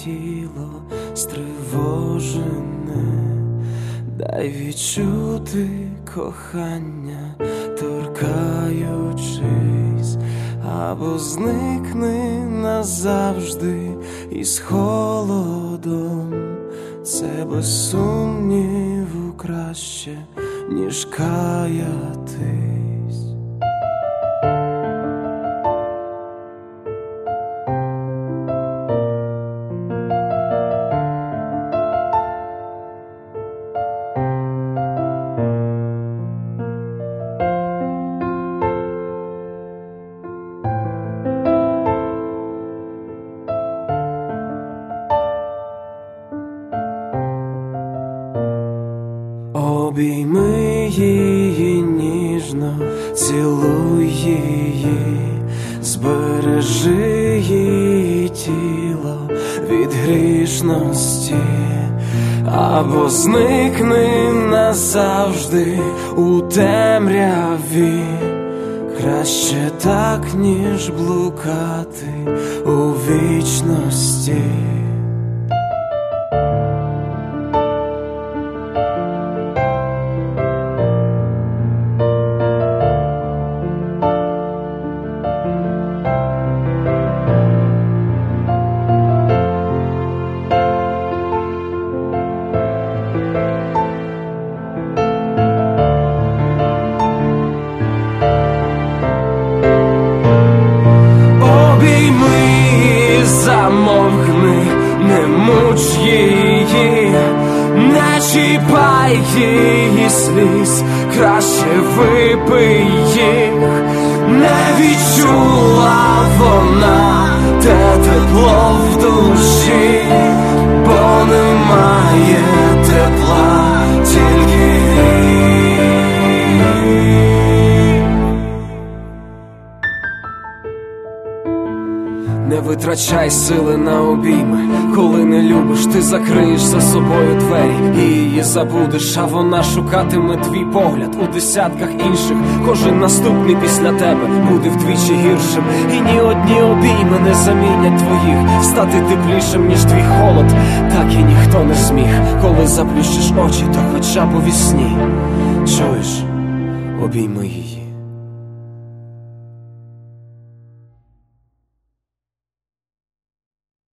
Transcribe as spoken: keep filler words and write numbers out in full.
тіло стривожене, дай відчути кохання, торкаючись, або зникни назавжди із холодом. Це без сумніву краще, ніж каятись. Обійми її ніжно, цілуй її, збережи її тіло від грішності, або зникни назавжди у темряві. Краще так, ніж блукати у вічності. Замовкни, не муч її, не чіпай її сліз, краще випий їх. Не відчула вона те тепло в душі, бо немає тепла, тільки не витрачай сили на обійми. Коли не любиш, ти закриєш за собою двері і її забудеш, а вона шукатиме твій погляд у десятках інших. Кожен наступний після тебе буде вдвічі гіршим, і ні одні обійми не замінять твоїх. Стати теплішим, ніж твій холод, так і ніхто не зміг. Коли заплющиш очі, то хоча б у вісні. Чуєш? Обійми її.